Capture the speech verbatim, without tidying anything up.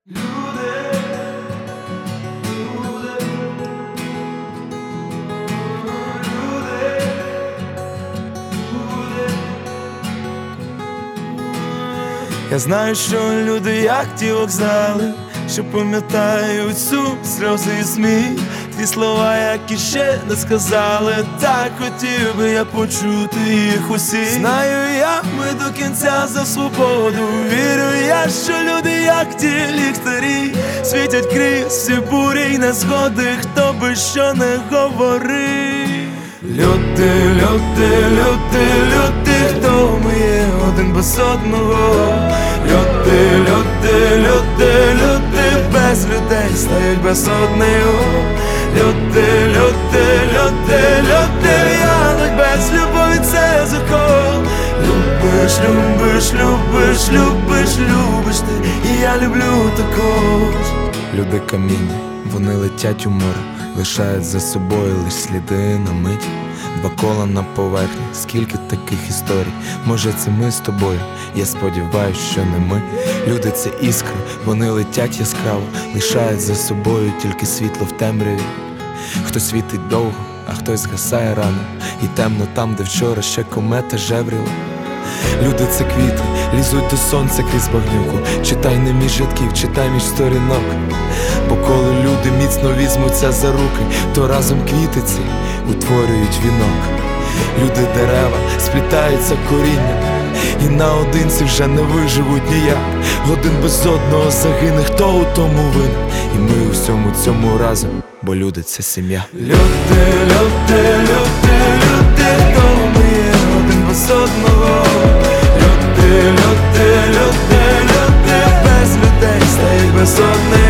Люди, люди, люди, люди. Я знаю, що люди як ті вокзали, що пам'ятають сум, сльози і сміх. Ті слова, які ще не сказали, так хотів би я почути їх усі. Знаю я, ми до кінця за свободу. Вірю я, що люди як ті ліхтарі світять крізь всі бурі й незгоди, хто би що не говорив. Люди, люди, люди, люди, хто ми є один без одного. Люди, люди, люди, люди, без людей стають без одного. Люди, люди, люди, люди, януть без любові це закон. Любиш, любиш, любиш, любиш, любиш ти, і я люблю також. Люди каміння, вони летять у море, лишають за собою лиш сліди на мить. Два кола на поверхні, скільки таких історій. Може це ми з тобою, я сподіваюсь, що не ми. Люди це іскри, вони летять яскраво, лишають за собою тільки світло в темряві. Хтось світить довго, а хтось згасає рано, і темно там, де вчора ще комета жевріла. Люди це квіти, лізуть до сонця крізь багнюку. Читай не між рядків, читай між сторінок. Бо коли люди міцно візьмуться за руки, то разом квіти ці утворюють вінок. Люди дерева, сплітаються корінням, і наодинці вже не виживуть ніяк. Один без одного загине, хто у тому винен. І ми у всьому цьому разом, бо люди це сім'я. Люди, люди, люди, люди, хто ми є один без одного. Люди, люди, люди, люди, без людей стають без одних.